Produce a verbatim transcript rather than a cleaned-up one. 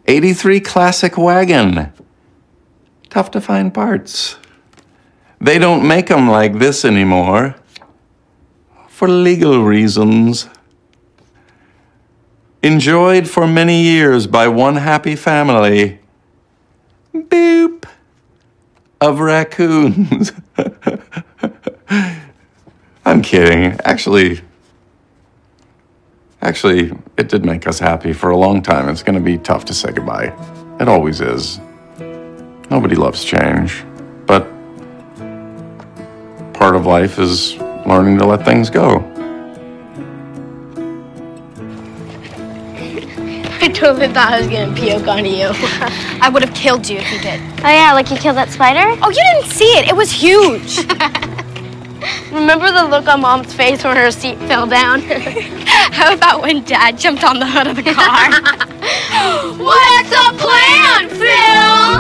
eighty-three Classic wagon. Tough to find parts. They don't make them like this anymore. For legal reasons. Enjoyed for many years by one happy family. Boop. Of raccoons. I'm kidding. Actually, actually, it did make us happy for a long time. It's going to be tough to say goodbye. It always is. Nobody loves change, but part of life is learning to let things go. I totally thought I was gonna puke on you. I would have killed you if you did. Oh yeah, like you killed that spider? Oh, you didn't see it. It was huge. Remember the look on Mom's face when her seat fell down? How about when Dad jumped on the hood of the car? What?